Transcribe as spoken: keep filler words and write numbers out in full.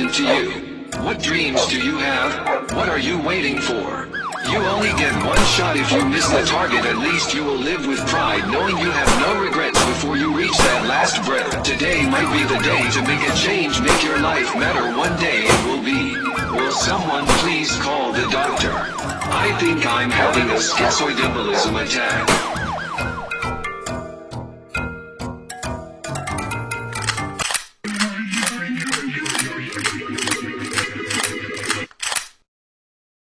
important to you? What dreams do you have? What are you waiting for? You only get one shot. If you miss the target, at least you will live with pride, knowing you have no regrets before you reach that last breath. Today might be the day to make a change, make your life matter. One day it will be. Will someone please call the doctor? I think I'm having a schizoid embolism attack.